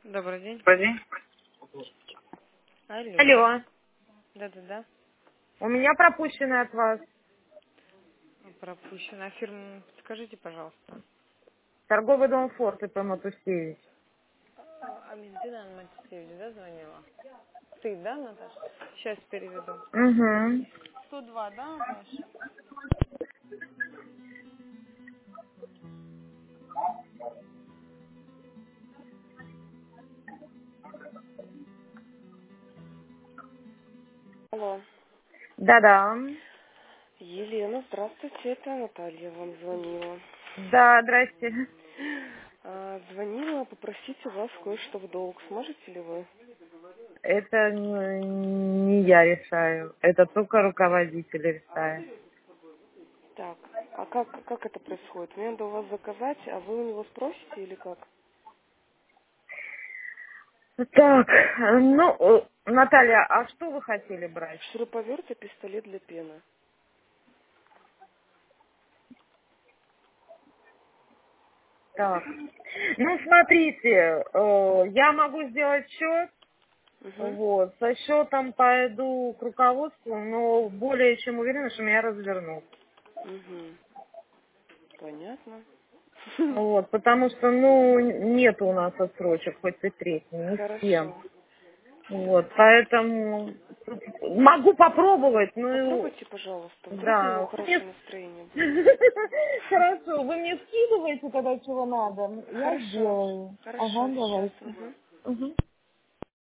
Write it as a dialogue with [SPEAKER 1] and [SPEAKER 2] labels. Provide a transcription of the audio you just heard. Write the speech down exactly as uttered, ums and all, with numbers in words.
[SPEAKER 1] Добрый день.
[SPEAKER 2] Подожди.
[SPEAKER 1] Алло.
[SPEAKER 2] Алло,
[SPEAKER 1] Да-да-да.
[SPEAKER 2] у меня пропущенный от вас
[SPEAKER 1] Пропущена фирма. Скажите, пожалуйста.
[SPEAKER 2] торговый дом Форт и П. Матусевич.
[SPEAKER 1] А, Аминтина Матисевич, да, звонила? Ты, да, Наташа? Сейчас переведу.
[SPEAKER 2] Угу.
[SPEAKER 1] сто два, да, Наташа? Алло.
[SPEAKER 2] Да-да.
[SPEAKER 1] Елена, здравствуйте, это Наталья вам звонила.
[SPEAKER 2] Да, здрасте.
[SPEAKER 1] А, звонила попросить у вас кое-что в долг. Сможете ли вы?
[SPEAKER 2] Это не не я решаю, это только руководитель решает.
[SPEAKER 1] Так, а как, как это происходит? Мне надо у вас заказать, а вы у него спросите или как?
[SPEAKER 2] Так, ну, э, Наталья, а что вы хотели брать?
[SPEAKER 1] Шуруповерт и пистолет для пены.
[SPEAKER 2] Так, ну, смотрите, э, я могу сделать счет,
[SPEAKER 1] Угу.
[SPEAKER 2] вот, со счетом пойду к руководству, но более чем уверена, что меня развернут.
[SPEAKER 1] Угу. Понятно.
[SPEAKER 2] Вот, потому что, ну, нет у нас отсрочек, хоть и третий, не всем.
[SPEAKER 1] Хорошо.
[SPEAKER 2] Вот, поэтому тут могу попробовать, ну,
[SPEAKER 1] Попробуйте, пожалуйста. Вдруг у него
[SPEAKER 2] да. Вы
[SPEAKER 1] хорошее
[SPEAKER 2] мне-
[SPEAKER 1] настроение будет.
[SPEAKER 2] Хорошо, вы мне скидываете, когда чего надо, я
[SPEAKER 1] Хорошо.
[SPEAKER 2] сделаю. Ага,
[SPEAKER 1] Хорошо, сейчас.
[SPEAKER 2] давайте.
[SPEAKER 1] Угу.
[SPEAKER 2] Угу.